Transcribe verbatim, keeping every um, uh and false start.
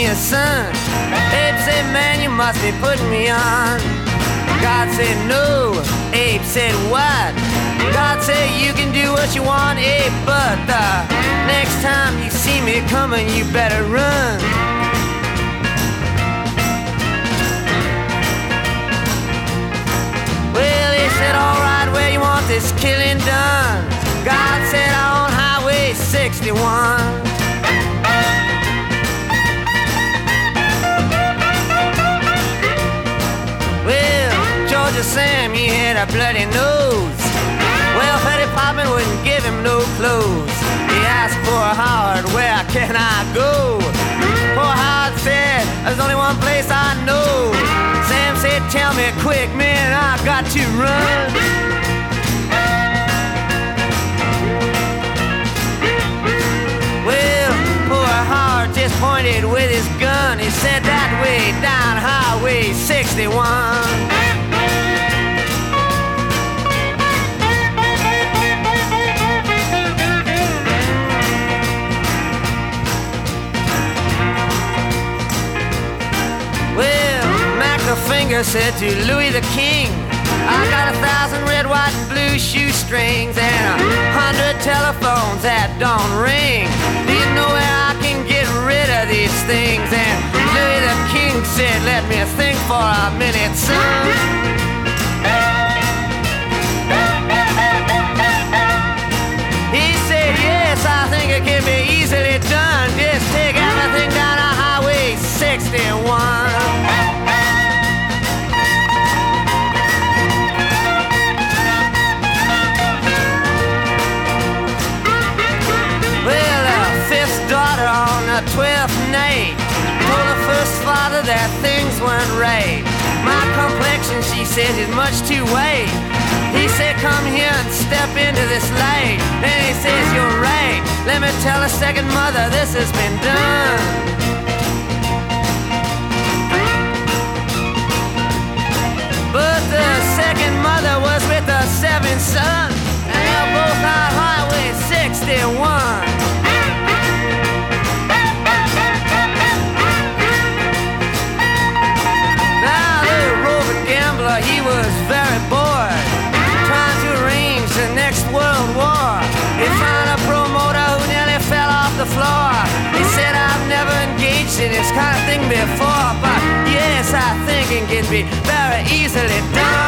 a son. Abe said, man, you must be putting me on. God said, no. Abe said, what? God said, you can do what you want, Abe, but the next time you see me coming, you better run. Well, he said, all right, where you want this killing done? God said, on Highway sixty-one. Well, Georgia Sam, he had a bloody nose. Well, Petty Poppin wouldn't give him no clothes. He asked poor Howard, where can I go? Poor Howard said, there's only one place I know. Sam said, tell me quick, man, I got to run. Well, poor Howard just pointed with his gun. He said, that way down Highway sixty-one. The finger said to Louis the King, I got a thousand red, white, and blue shoestrings and a hundred telephones that don't ring. Do you know where I can get rid of these things? And Louis the King said, let me think for a minute, son. He said, yes, I think it can be easily done. Just take everything down to Highway sixty-one. Twelfth night told the first father that things weren't right. My complexion, she said, is much too white. He said, come here and step into this light. And he says, you're right. Let me tell the second mother this has been done. But the second mother was with the seventh son, and they're both on Highway sixty-one. He was very bored, trying to arrange the next world war. He found a promoter who nearly fell off the floor. He said, I've never engaged in this kind of thing before, but yes, I think it can be very easily done.